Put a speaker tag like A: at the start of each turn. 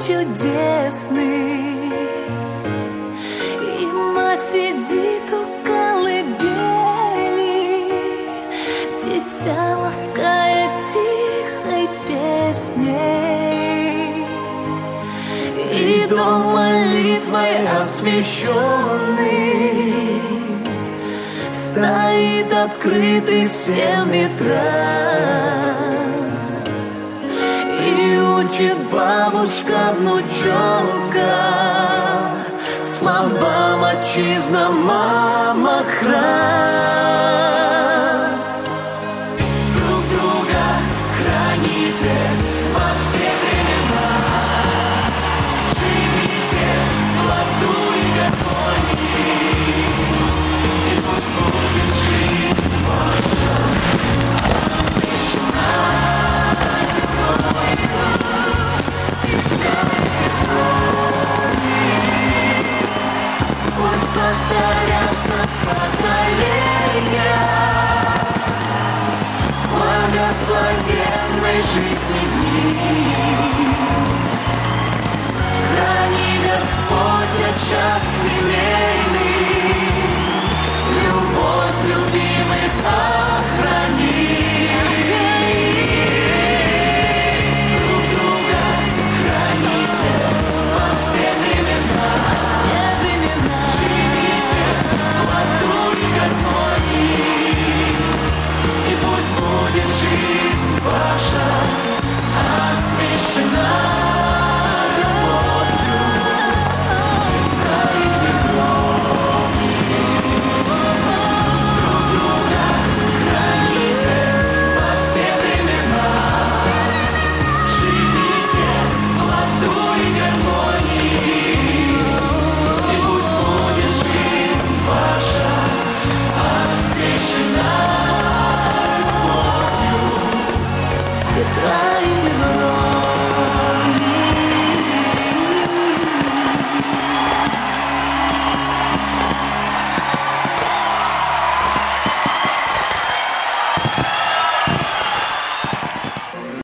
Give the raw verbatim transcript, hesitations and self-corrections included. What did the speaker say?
A: чудесный. И мать сидит у колыбели, дитя ласкает тихой песней. И дом молитвой освященный стоит открытый всем ветрам. И учит бабушка, внучонка словам отчизна, мама, храм. Друг друга храните во все времена, живите в ладу и гармонии, и пусть будет жизнь ваша освящена любовью и гармонией. Пусть повторятся в поколениях благословенной жизни дни. Храни Господь очаг семейный,